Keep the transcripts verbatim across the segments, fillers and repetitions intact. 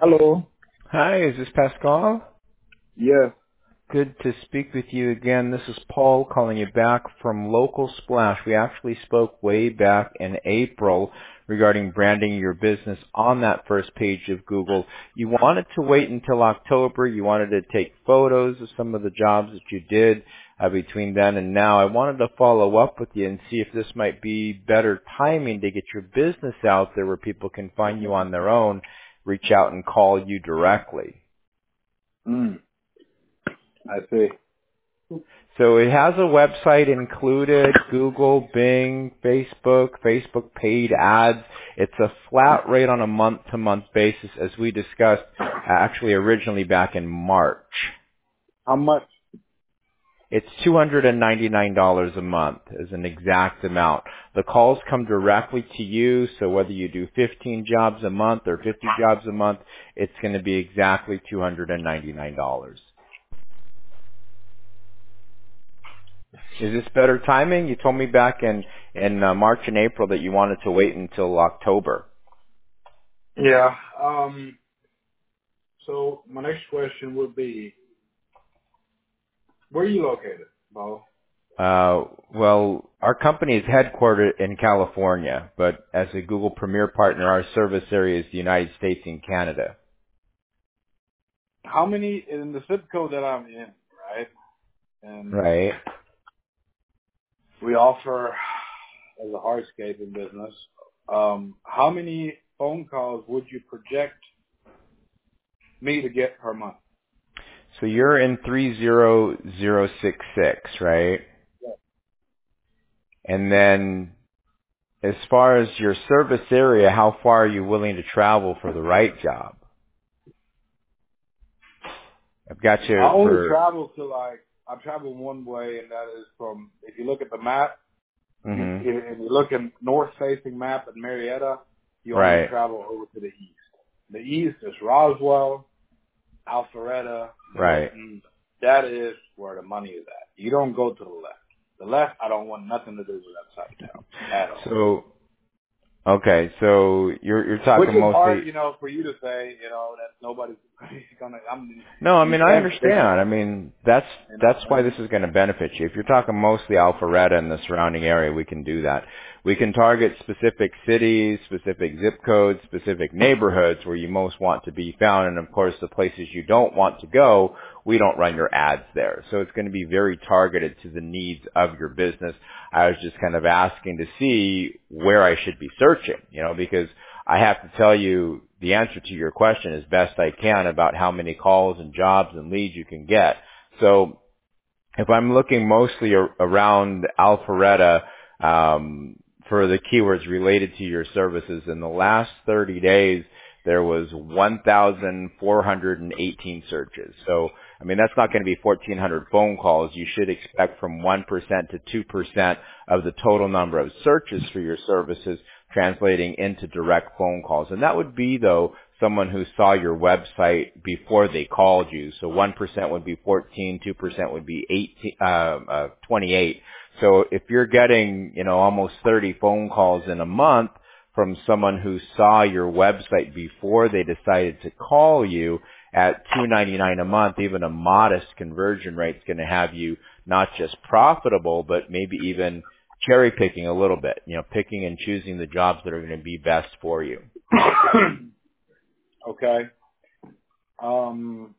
Hello. Hi, is this Pascal? Yes. Good to speak with you again. This is Paul calling you back from Local Splash. We actually spoke way back in April regarding branding your business on that first page of Google. You wanted to wait until October. You wanted to take photos of some of the jobs that you did uh, between then and now. I wanted to follow up with you and see if this might be better timing to get your business out there where people can find you on their own, reach out and call you directly. Mm, I see. So it has a website included, Google, Bing, Facebook, Facebook paid ads. It's a flat rate on a month-to-month basis as we discussed uh, actually originally back in March. How much? It's two hundred ninety-nine dollars a month as an exact amount. The calls come directly to you, so whether you do fifteen jobs a month or fifty jobs a month, it's going to be exactly two hundred ninety-nine dollars. Is this better timing? You told me back in in uh, March and April that you wanted to wait until October. Yeah. Um. So my next question would be, where are you located, Bo? Uh, well, our company is headquartered in California, but as a Google Premier partner, our service area is the United States and Canada. How many in the zip code that I'm in, right? And Right. we offer as a hardscaping business. Um. How many phone calls would you project me to get per month? So you're in three zero zero six six, right? And then as far as your service area, how far are you willing to travel for the right job? I've got I you only for, travel to like I travel one way, and that is from if you look at the map. You, hmm if you look at north-facing map at Marietta, you only right, travel over to the east. The east is Roswell, Alpharetta, right. Milton. That is where the money is at. You don't go to the left. The left, I don't want nothing to do with that side of town at all. So, okay, so you're you're Which talking is hard, mostly. you know, for you to say, you know, that nobody's gonna. I'm No, I these mean I F big, understand. I mean that's you know. that's why this is going to benefit you. If you're talking mostly Alpharetta and the surrounding area, we can do that. We can target specific cities, specific zip codes, specific neighborhoods where you most want to be found, and of course the places you don't want to go, we don't run your ads there. So it's going to be very targeted to the needs of your business. I was just kind of asking to see where I should be searching, you know, because I have to tell you the answer to your question as best I can about how many calls and jobs and leads you can get. So if I'm looking mostly ar- around Alpharetta um, for the keywords related to your services, in the last thirty days, there was one thousand four hundred eighteen searches. So, I mean, that's not going to be fourteen hundred phone calls. You should expect from one percent to two percent of the total number of searches for your services translating into direct phone calls. And that would be, though, someone who saw your website before they called you. So one percent would be fourteen, two percent would be eighteen, uh, uh, twenty-eight. So if you're getting, you know, almost thirty phone calls in a month from someone who saw your website before they decided to call you at two ninety-nine a month, even a modest conversion rate is going to have you not just profitable, but maybe even cherry picking a little bit, you know, picking and choosing the jobs that are going to be best for you. Okay. Um,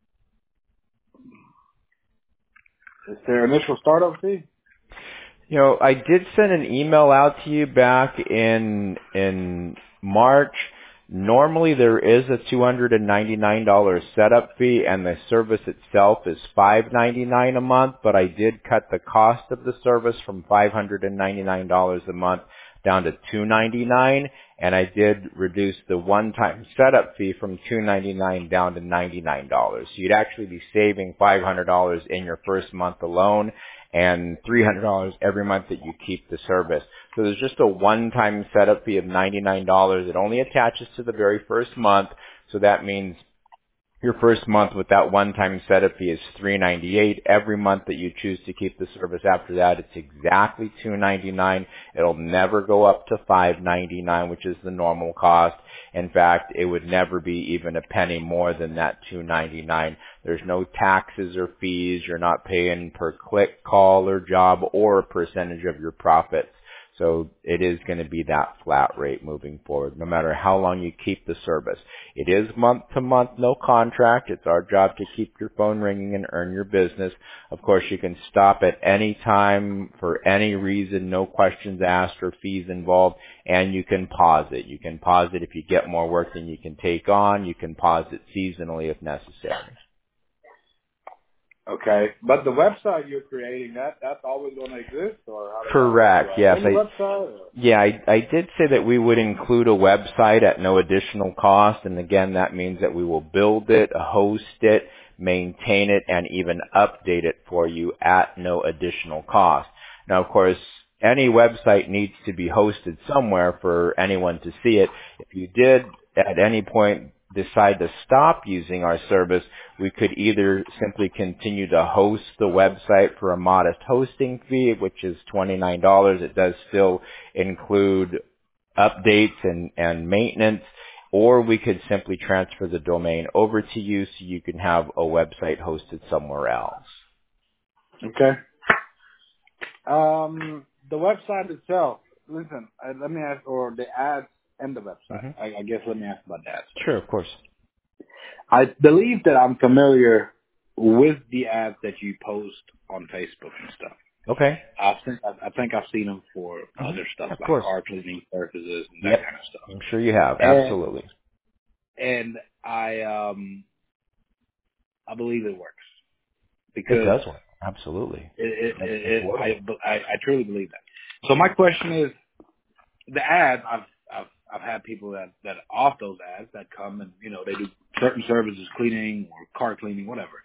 is there initial startup fee? You know, I did send an email out to you back in in March. Normally there is a two hundred ninety-nine dollars setup fee and the service itself is five ninety-nine a month, but I did cut the cost of the service from five hundred ninety-nine dollars a month down to two ninety-nine, and I did reduce the one-time setup fee from two ninety-nine down to ninety-nine dollars. So you'd actually be saving five hundred dollars in your first month alone and three hundred dollars every month that you keep the service. So there's just a one-time setup fee of ninety-nine dollars. It only attaches to the very first month, so that means Your first month with that one-time setup fee is three ninety-eight. Every month that you choose to keep the service after that, it's exactly two ninety-nine. It'll never go up to five ninety-nine, which is the normal cost. In fact, it would never be even a penny more than that two ninety-nine. There's no taxes or fees. You're not paying per click, call, or job, or a percentage of your profits. So it is going to be that flat rate moving forward, no matter how long you keep the service. It is month to month, no contract. It's our job to keep your phone ringing and earn your business. Of course, you can stop at any time for any reason, no questions asked or fees involved, and you can pause it. You can pause it if you get more work than you can take on. You can pause it seasonally if necessary. Okay, but the website you're creating, that that's always going to exist, or how does Correct. that Yes. on the I, website? Or? Yeah, I, I did say that we would include a website at no additional cost, and again, that means that we will build it, host it, maintain it, and even update it for you at no additional cost. Now, of course, any website needs to be hosted somewhere for anyone to see it. If you did at any point decide to stop using our service, we could either simply continue to host the website for a modest hosting fee, which is twenty-nine dollars. It does still include updates and, and maintenance, or we could simply transfer the domain over to you so you can have a website hosted somewhere else. Okay. Um, the website itself, listen, uh, let me ask, or the ads and the website. Mm-hmm. I, I guess let me ask about the ads. Sure, of course. I believe that I'm familiar with the ads that you post on Facebook and stuff. Okay. I think I, I think I've seen them for Mm-hmm. other stuff Of like course. car cleaning services and Yep. that kind of stuff. I'm sure you have. And, Absolutely. and I um I believe it works It because does work. Absolutely. it, it, It's it, it affordable. I, I I truly believe that. So my question is, the ads I've I've I've had people that that off those ads that come and you know they do certain services, cleaning or car cleaning, whatever.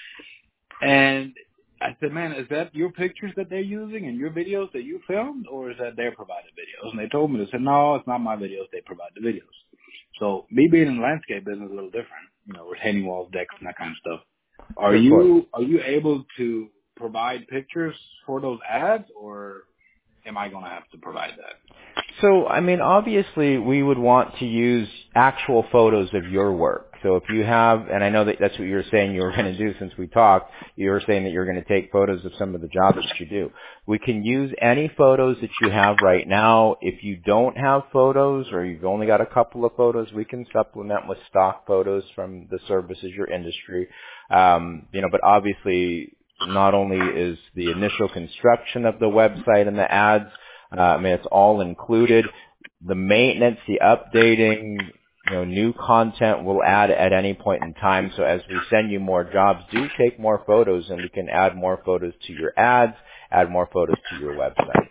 And I said, man, is that your pictures that they're using and your videos that you filmed, or is that their provided videos? And they told me, they said, no, it's not my videos. They provide the videos. So me being in the landscape business is a little different, you know, retaining walls, decks, and that kind of stuff. Are Of course. you are you able to provide pictures for those ads, or am I going to have to provide that? So, I mean, obviously, we would want to use actual photos of your work. So if you have, and I know that that's what you were saying you were going to do since we talked, you were saying that you're going to take photos of some of the jobs that you do. We can use any photos that you have right now. If you don't have photos or you've only got a couple of photos, we can supplement with stock photos from the services, your industry. Um, you know, but obviously, not only is the initial construction of the website and the ads, Uh, I mean, it's all included. The maintenance, the updating, you know, new content we'll add at any point in time. So as we send you more jobs, do take more photos, and we can add more photos to your ads, add more photos to your website.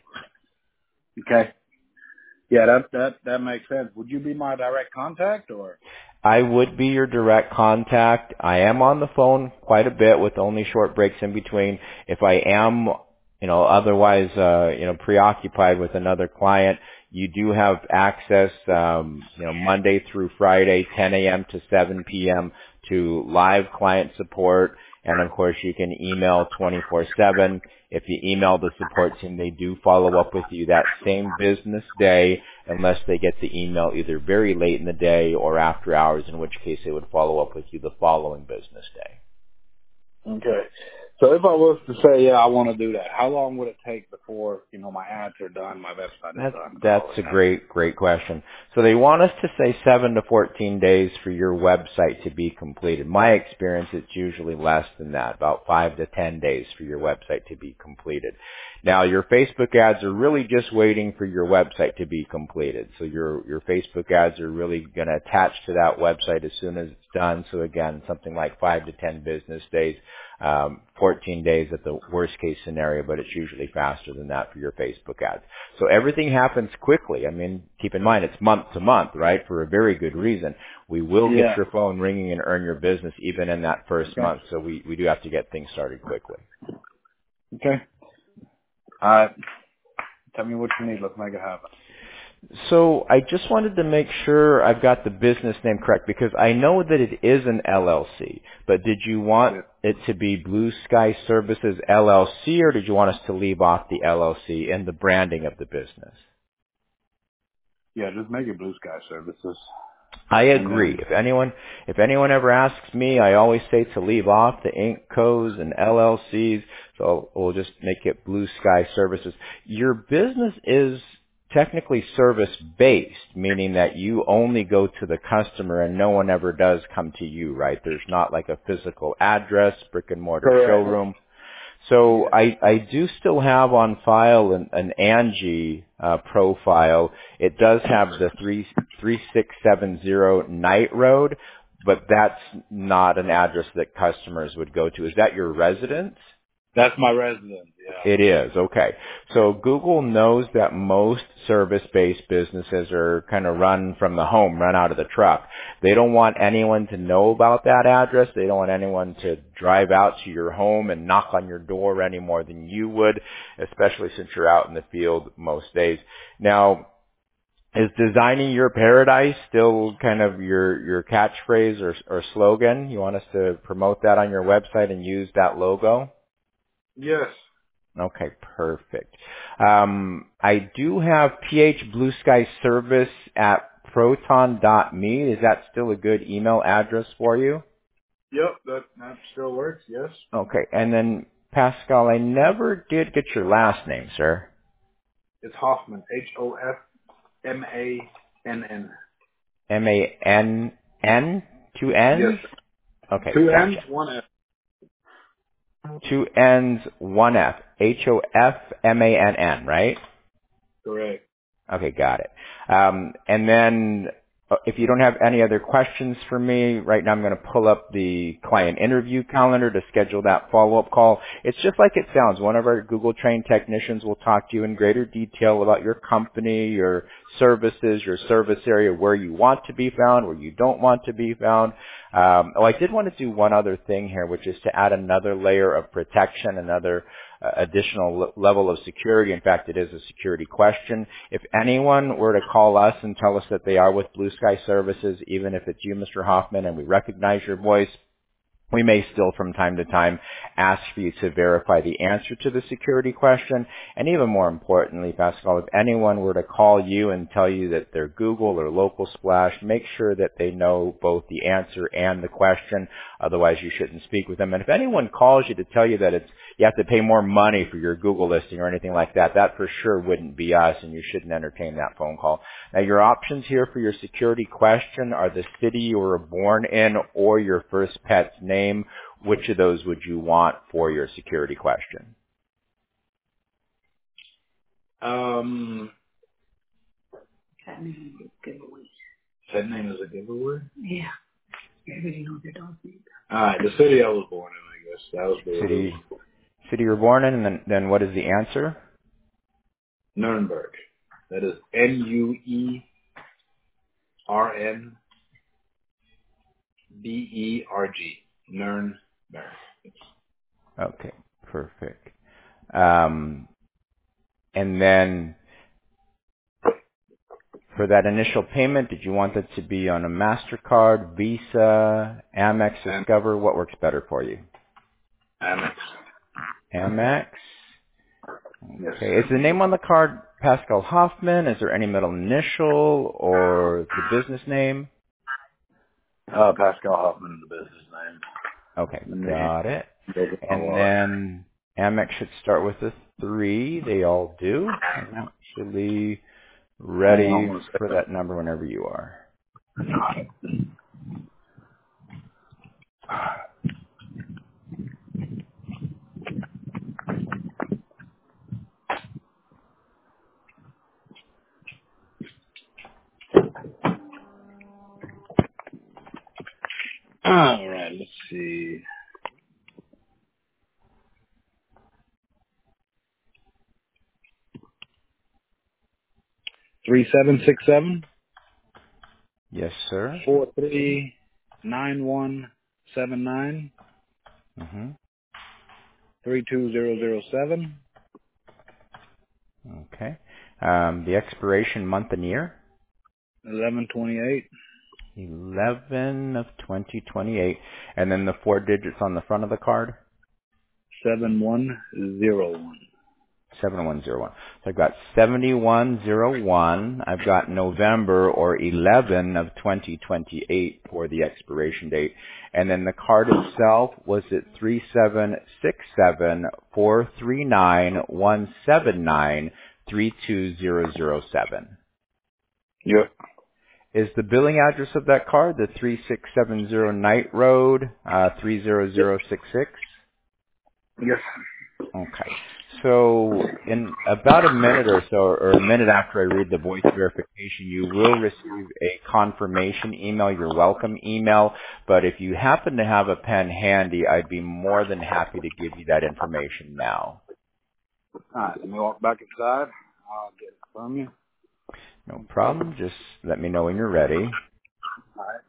Okay. Yeah, that that that makes sense. Would you be my direct contact, or? I would be your direct contact. I am on the phone quite a bit with only short breaks in between. If I am, you know, otherwise, uh, you know, preoccupied with another client, you do have access, um, you know, Monday through Friday, ten a.m. to seven p.m. to live client support. And of course, you can email twenty-four seven. If you email the support team, they do follow up with you that same business day, unless they get the email either very late in the day or after hours, in which case they would follow up with you the following business day. Okay. So if I was to say, yeah, I want to do that, how long would it take before, you know, my ads are done, my website is That, done? that's a great, great question. So they want us to say seven to fourteen days for your website to be completed. My experience, it's usually less than that, about five to ten days for your website to be completed. Now, your Facebook ads are really just waiting for your website to be completed. So your, your Facebook ads are really going to attach to that website as soon as it's done. So again, something like five to ten business days. Um, fourteen days at the worst case scenario, but it's usually faster than that for your Facebook ads. So everything happens quickly. I mean, keep in mind it's month to month, right? For a very good reason. We will Yeah. get your phone ringing and earn your business even in that first Okay. month. So we, we do have to get things started quickly. Okay. All right. Tell me what you need. Let's make it happen. So I just wanted to make sure I've got the business name correct because I know that it is an L L C, but did you want Yeah. it to be Blue Sky Services L L C or did you want us to leave off the L L C in the branding of the business? Yeah, just make it Blue Sky Services. I And agree. then, If anyone, if anyone ever asks me, I always say to leave off the Inc codes and L L Cs. So we'll just make it Blue Sky Services. Your business is technically service based, meaning that you only go to the customer and no one ever does come to you, right? There's not like a physical address, brick and mortar correct. showroom. So Yeah. I, I do still have on file an, an Angie uh, profile. It does have the three three six seven zero Knight Road, but that's not an address that customers would go to. Is that your residence? That's my residence. Yeah. It is, okay. So Google knows that most service-based businesses are kind of run from the home, run out of the truck. They don't want anyone to know about that address. They don't want anyone to drive out to your home and knock on your door any more than you would, especially since you're out in the field most days. Now, is designing your paradise still kind of your, your catchphrase or, or slogan? You want us to promote that on your website and use that logo? Yes. Okay, perfect. Um, I do have P H Blue Sky Service at proton dot me. Is that still a good email address for you? Yep. That that still works. Yes. Okay, and then Pascal, I never did get your last name, sir. It's Hoffman. H O F M A N N. M A N N? Two Yes. N's? Okay, Two N's, gotcha. one F. Two N's, one F. H O F M A N N, right? Correct. Okay, got it. Um, and then uh, if you don't have any other questions for me, right now I'm going to pull up the client interview calendar to schedule that follow-up call. It's just like it sounds. One of our Google trained technicians will talk to you in greater detail about your company, your services, your service area, where you want to be found, where you don't want to be found. Um, oh, I did want to do one other thing here, which is to add another layer of protection, another uh, additional l- level of security. In fact, it is a security question. If anyone were to call us and tell us that they are with Blue Sky Services, even if it's you, Mister Hoffman, and we recognize your voice, we may still from time to time ask for you to verify the answer to the security question. And even more importantly, Pascal, if anyone were to call you and tell you that they're Google or Local Splash, make sure that they know both the answer and the question. Otherwise, you shouldn't speak with them. And if anyone calls you to tell you that it's you have to pay more money for your Google listing or anything like that, that for sure wouldn't be us, and you shouldn't entertain that phone call. Now, your options here for your security question are the city you were born in or your first pet's name. Which of those would you want for your security question? Um, That name is a giveaway. That name is a giveaway? Yeah. Everybody knows your dog's name. All right. The city I was born in, I guess. That was the City, city you were born in, and then, then what is the answer? Nuremberg. That is N U E R N B E R G. Nuremberg. Okay, perfect. Um, and then for that initial payment, did you want it to be on a MasterCard, Visa, Amex, And Discover? What works better for you? Amex. Amex. Yes. Okay. Is the name on the card Pascal Hoffman? Is there any middle initial or the business name? Uh, Pascal Hoffman is the business name. Okay, Let me got it. go get my And wallet. then Amex should start with a three. They all do. I'm actually Hang on ready one for second. that number whenever you are. All right. Let's see. Three seven six seven Yes, sir. four three nine one seven nine hmm three two zero zero seven. Okay. Um, the expiration month and year? eleven twenty-eight. eleven of twenty twenty-eight. And then the four digits on the front of the card? seven one zero one. seven one zero one. So I've got seven one zero one. I've got November or eleven of twenty twenty-eight for the expiration date. And then the card itself was at three seven six seven four three nine one seven nine three two zero zero seven. Yep. Is the billing address of that card the three six seven zero Knight Road, uh, three zero zero six six? Yes. Okay. So in about a minute or so, or a minute after I read the voice verification, you will receive a confirmation email, your welcome email. But if you happen to have a pen handy, I'd be more than happy to give you that information now. All right. Let me walk back inside. I'll get it from you. No problem. Just let me know when you're ready. All right.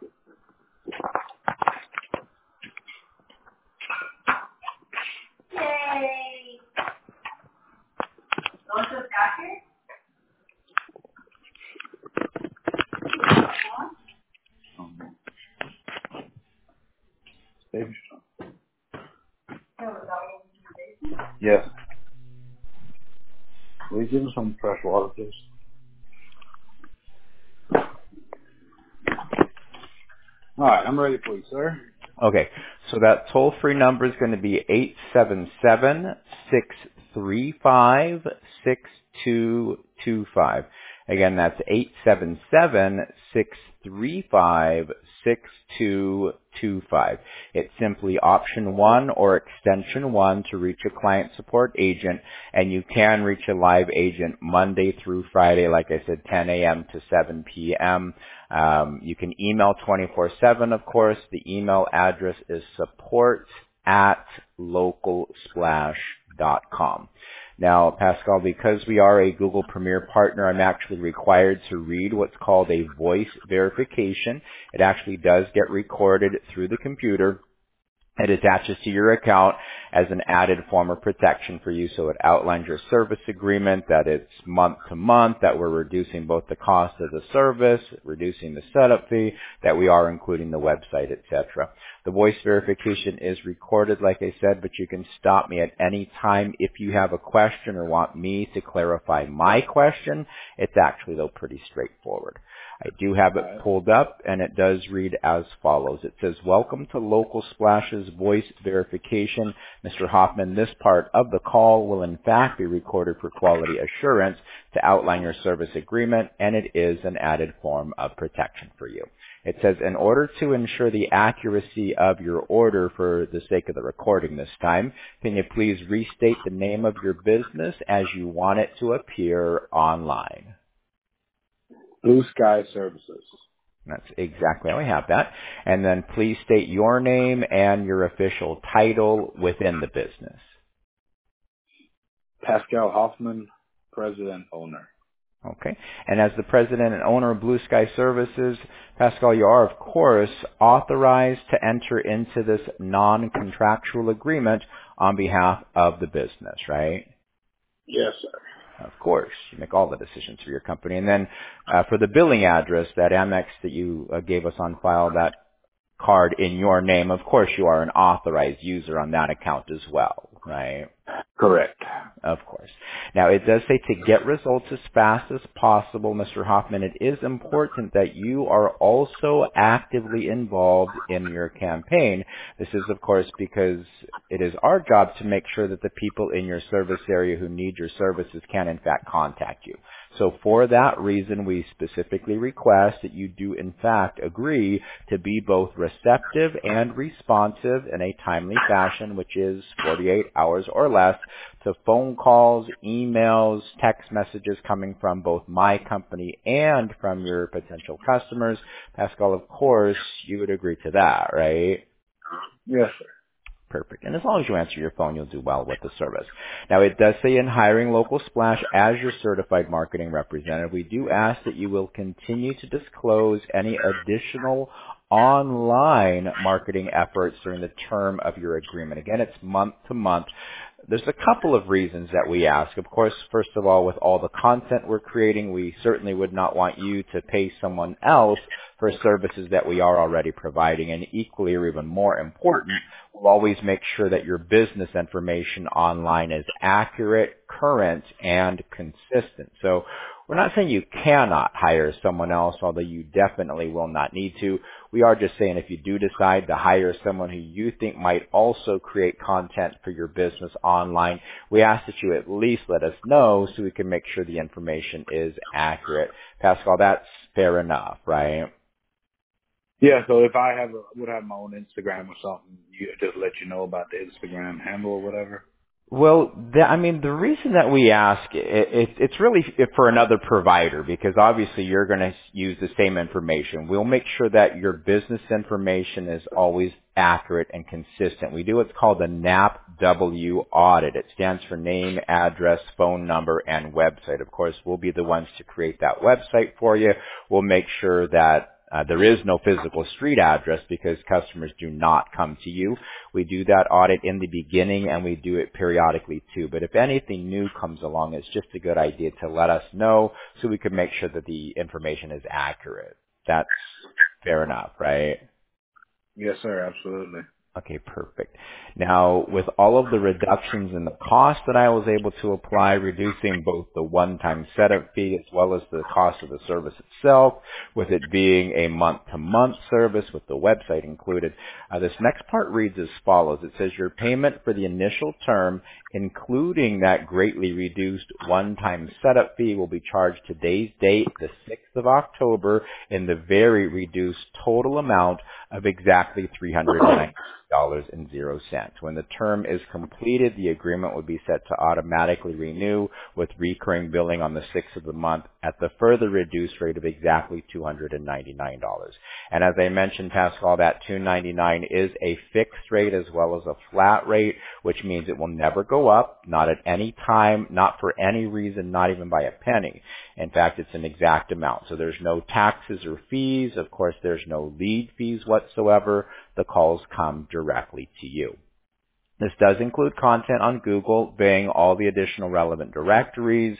Save Yes. Will you give me some fresh water, please? All right. I'm ready for you, sir. Okay, so that toll-free number is going to be eight seven seven, six three five, six two two five. Again, that's eight seven seven, six three five, six two two five. It's simply option one or extension one to reach a client support agent, and you can reach a live agent Monday through Friday, like I said, ten a.m. to seven p.m. Um, you can email twenty-four seven, of course. The email address is support at local splash dot com. Now, Pascal, because we are a Google Premier partner, I'm actually required to read what's called a voice verification. It actually does get recorded through the computer. It attaches to your account as an added form of protection for you. So it outlines your service agreement, that it's month to month, that we're reducing both the cost of the service, reducing the setup fee, that we are including the website, et cetera. The voice verification is recorded, like I said, but you can stop me at any time if you have a question or want me to clarify my question. It's actually, though, pretty straightforward. I do have it pulled up, and it does read as follows. It says, "Welcome to Local Splash's voice verification. Mister Hoffman, this part of the call will in fact be recorded for quality assurance to outline your service agreement, and it is an added form of protection for you." It says, "In order to ensure the accuracy of your order for the sake of the recording this time, can you please restate the name of your business as you want it to appear online?" Blue Sky Services. That's exactly how we have that. And then please state your name and your official title within the business. Pascal Hoffman, President, Owner. Okay. And as the president and owner of Blue Sky Services, Pascal, you are, of course, authorized to enter into this non-contractual agreement on behalf of the business, right? Yes, sir. Of course, you make all the decisions for your company. And then uh, for the billing address, that Amex that you uh, gave us on file, that card in your name, of course you are an authorized user on that account as well, right? Correct. Of course. Now, it does say to get results as fast as possible, Mister Hoffman, it is important that you are also actively involved in your campaign. This is, of course, because it is our job to make sure that the people in your service area who need your services can, in fact, contact you. So for that reason, we specifically request that you do, in fact, agree to be both receptive and responsive in a timely fashion, which is forty-eight hours or less, to phone calls, emails, text messages coming from both my company and from your potential customers. Pascal, of course, you would agree to that, right? Yes, sir. Perfect. And as long as you answer your phone, you'll do well with the service. Now, it does say in hiring Local Splash as your certified marketing representative, we do ask that you will continue to disclose any additional online marketing efforts during the term of your agreement. Again, it's month to month. There's a couple of reasons that we ask. Of course, first of all, with all the content we're creating, we certainly would not want you to pay someone else for services that we are already providing. And equally or even more important, we'll always make sure that your business information online is accurate, current, and consistent. So we're not saying you cannot hire someone else, although you definitely will not need to. We are just saying if you do decide to hire someone who you think might also create content for your business online, we ask that you at least let us know so we can make sure the information is accurate. Pascal, that's fair enough, right? Yeah, so if I have a, would have my own Instagram or something, you just let you know about the Instagram handle or whatever? Well, the, I mean, the reason that we ask, it, it, it's really for another provider because obviously you're going to use the same information. We'll make sure that your business information is always accurate and consistent. We do what's called a N A P W audit. It stands for name, address, phone number, and website. Of course, we'll be the ones to create that website for you. We'll make sure that Uh, there is no physical street address because customers do not come to you. We do that audit in the beginning and we do it periodically too. But if anything new comes along, it's just a good idea to let us know so we can make sure that the information is accurate. That's fair enough, right? Yes, sir, absolutely. Okay, perfect. Now, with all of the reductions in the cost that I was able to apply, reducing both the one-time setup fee as well as the cost of the service itself, with it being a month-to-month service with the website included, uh, this next part reads as follows. It says your payment for the initial term, including that greatly reduced one-time setup fee, will be charged today's date, the sixth of October, in the very reduced total amount of exactly three hundred ninety dollars and zero cents. When the term is completed, the agreement would be set to automatically renew with recurring billing on the sixth of the month at the further reduced rate of exactly two hundred ninety-nine dollars. And as I mentioned, Pascal, that two hundred ninety-nine dollars is a fixed rate as well as a flat rate, which means it will never go up, not at any time, not for any reason, not even by a penny. In fact, it's an exact amount. So there's no taxes or fees. Of course, there's no lead fees whatsoever. The calls come directly to you. This does include content on Google, Bing, all the additional relevant directories,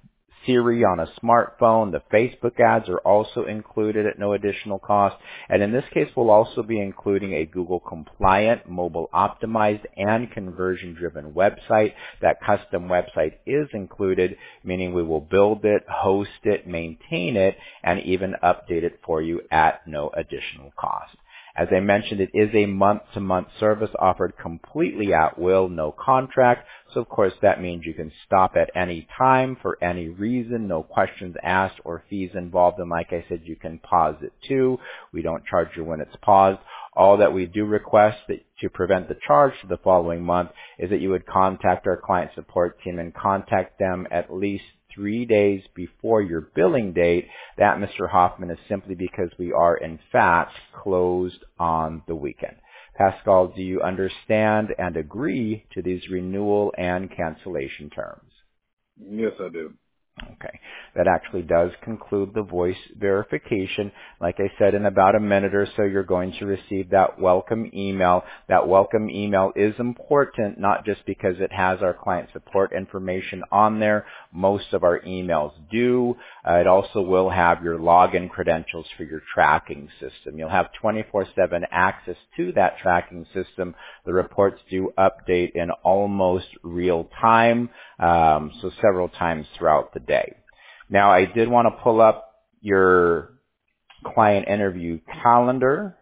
Siri on a smartphone. The Facebook ads are also included at no additional cost. And in this case, we'll also be including a Google compliant, mobile optimized, and conversion driven website. That custom website is included, meaning we will build it, host it, maintain it, and even update it for you at no additional cost. As I mentioned, it is a month-to-month service offered completely at will, no contract. So, of course, that means you can stop at any time for any reason, no questions asked or fees involved. And like I said, you can pause it too. We don't charge you when it's paused. All that we do request that to prevent the charge for the following month is that you would contact our client support team and contact them at least three days before your billing date. That, Mister Hoffman, is simply because we are, in fact, closed on the weekend. Pascal, do you understand and agree to these renewal and cancellation terms? Yes, I do. Okay. That actually does conclude the voice verification. Like I said, in about a minute or so, you're going to receive that welcome email. That welcome email is important, not just because it has our client support information on there. Most of our emails do. Uh, it also will have your login credentials for your tracking system. You'll have twenty-four seven access to that tracking system. The reports do update in almost real time, um, so several times throughout the day. Now, I did want to pull up your client interview calendar.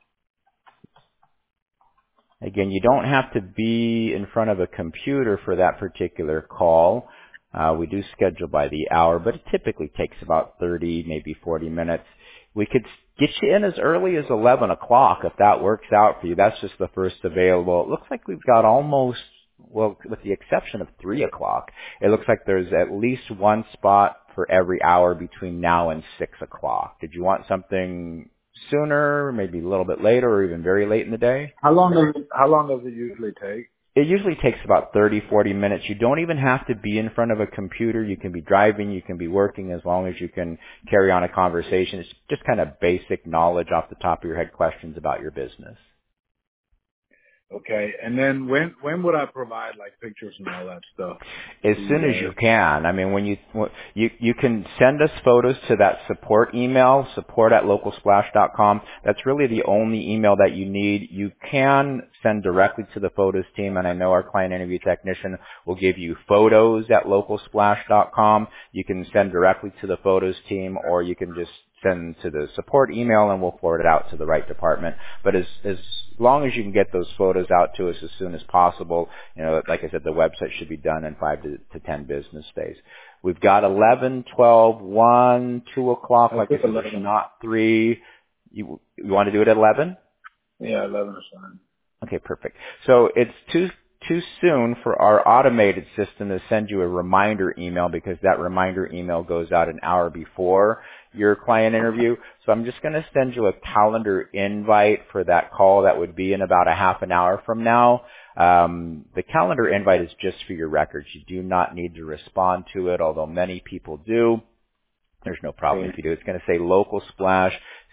Again, you don't have to be in front of a computer for that particular call. Uh, we do schedule by the hour, but it typically takes about thirty, maybe forty minutes. We could get you in as early as eleven o'clock if that works out for you. That's just the first available. It looks like we've got almost, well, with the exception of three o'clock, it looks like there's at least one spot for every hour between now and six o'clock. Did you want something sooner, maybe a little bit later, or even very late in the day? How long does it, how long does it usually take? It usually takes about thirty, forty minutes. You don't even have to be in front of a computer. You can be driving, you can be working, as long as you can carry on a conversation. It's just kind of basic knowledge off the top of your head questions about your business. Okay. And then when when would I provide like pictures and all that stuff? As to soon you as guys? you can. I mean, when you you you can send us photos to that support email, support at local splash dot com. That's really the only email that you need. You can send directly to the photos team, and I know our client interview technician will give you photos at local splash dot com. You can send directly to the photos team, or you can just send to the support email and we'll forward it out to the right department. But as as long as you can get those photos out to us as soon as possible, you know, like I said, the website should be done in five to, to ten business days. We've got eleven, twelve, one, two o'clock. Like I said, there's not three. You you want to do it at eleven? Yeah, eleven is fine. Okay, perfect. So it's too too soon for our automated system to send you a reminder email because that reminder email goes out an hour before your client interview. So I'm just going to send you a calendar invite for that call. That would be in about a half an hour from now. Um, the calendar invite is just for your records. You do not need to respond to it, although many people do. There's no problem Okay. if you do. It's going to say Local Splash,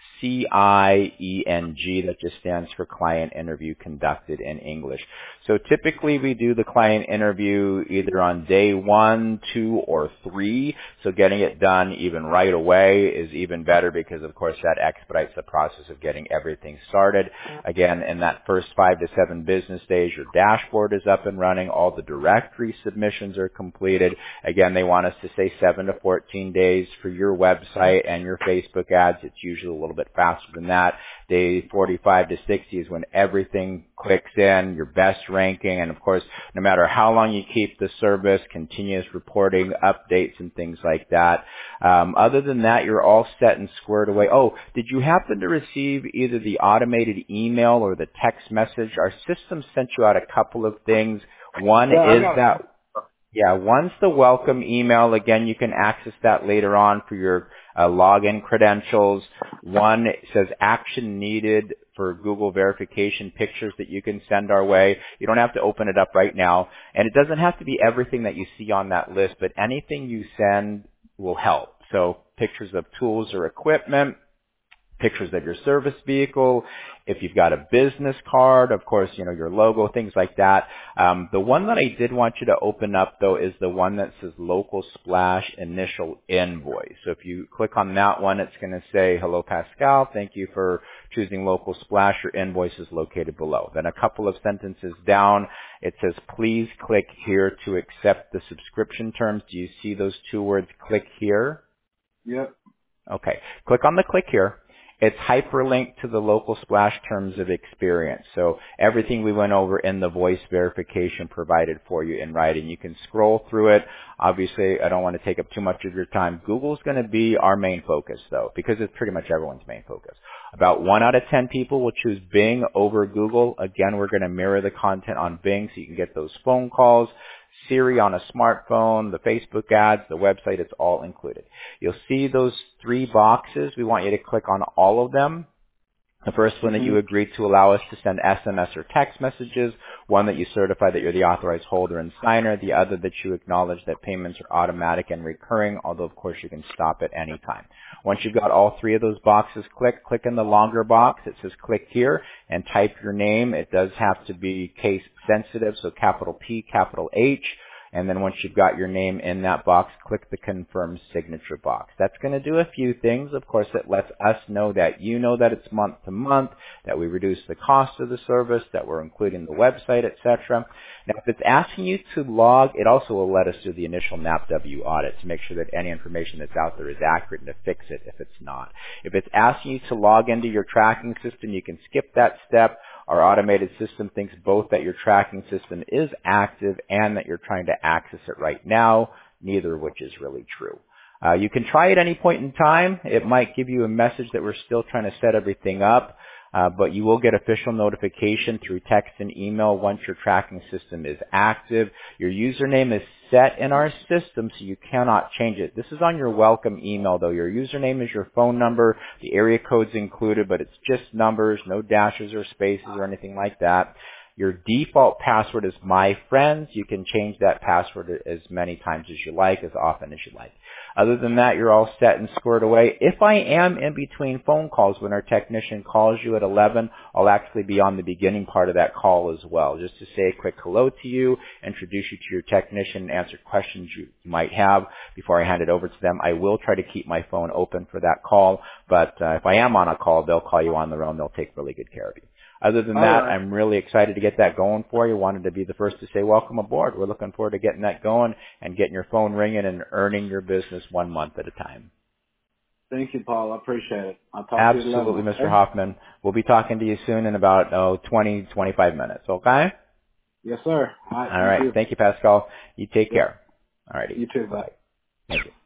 C I E N G. That just stands for Client Interview Conducted in English. So typically we do the client interview either on day one, two, or three. So getting it done even right away is even better because, of course, that expedites the process of getting everything started. Again, in that first five to seven business days, your dashboard is up and running. All the directory submissions are completed. Again, they want us to say seven to fourteen days for your website and your Facebook ads. It's usually a little bit faster than that. Day forty-five to sixty is when everything clicks in, your best ranking, and of course, no matter how long you keep the service, continuous reporting, updates, and things like that. Um, other than that, you're all set and squared away. Oh, did you happen to receive either the automated email or the text message? Our system sent you out a couple of things. One Yeah, I is got that Yeah, once the welcome email, again, you can access that later on for your uh, login credentials. One says action needed for Google verification pictures that you can send our way. You don't have to open it up right now. And it doesn't have to be everything that you see on that list, but anything you send will help. So pictures of tools or equipment, pictures of your service vehicle, if you've got a business card, of course, you know, your logo, things like that. Um, the one that I did want you to open up, though, is the one that says Local Splash Initial Invoice. So if you click on that one, it's going to say, hello, Pascal. Thank you for choosing Local Splash. Your invoice is located below. Then a couple of sentences down, it says, please click here to accept the subscription terms. Do you see those two words, click here? Yep. Okay. Click on the click here. It's hyperlinked to the Local Splash terms of experience. So everything we went over in the voice verification provided for you in writing. You can scroll through it. Obviously, I don't want to take up too much of your time. Google's going to be our main focus, though, because it's pretty much everyone's main focus. About one out of ten people will choose Bing over Google. Again, we're going to mirror the content on Bing so you can get those phone calls. Siri on a smartphone, the Facebook ads, the website, it's all included. You'll see those three boxes. We want you to click on all of them. The first one that you agree to allow us to send S M S or text messages, one that you certify that you're the authorized holder and signer, the other that you acknowledge that payments are automatic and recurring, although of course you can stop at any time. Once you've got all three of those boxes clicked, click in the longer box. It says click here and type your name. It does have to be case sensitive, so capital P, capital H. And then once you've got your name in that box, click the confirm signature box. That's going to do a few things. Of course, it lets us know that you know that it's month to month, that we reduce the cost of the service, that we're including the website, et cetera. Now, if it's asking you to log, it also will let us do the initial N A P W audit to make sure that any information that's out there is accurate and to fix it if it's not. If it's asking you to log into your tracking system, you can skip that step. Our automated system thinks both that your tracking system is active and that you're trying to access it right now, neither of which is really true. Uh, you can try at any point in time. It might give you a message that we're still trying to set everything up, uh, but you will get official notification through text and email once your tracking system is active. Your username is set in our system, so you cannot change it. This is on your welcome email, though. Your username is your phone number. The area code's included, but it's just numbers, no dashes or spaces or anything like that. Your default password is my friends. You can change that password as many times as you like, as often as you like. Other than that, you're all set and squared away. If I am in between phone calls when our technician calls you at eleven, I'll actually be on the beginning part of that call as well, just to say a quick hello to you, introduce you to your technician, answer questions you might have before I hand it over to them. I will try to keep my phone open for that call, but uh, if I am on a call, they'll call you on their own. They'll take really good care of you. Other than All that, right. I'm really excited to get that going for you. Wanted to be the first to say welcome aboard. We're looking forward to getting that going and getting your phone ringing and earning your business one month at a time. Thank you, Paul. I appreciate it. I'll talk Absolutely, to you at eleven. Mister Okay? Hoffman. We'll be talking to you soon in about oh, twenty, twenty-five minutes, okay? Yes, sir. All right. All Thank right. you. Thank you, Pascal. You take Yep. care. All righty. You too. Bye. Bye-bye. Thank you.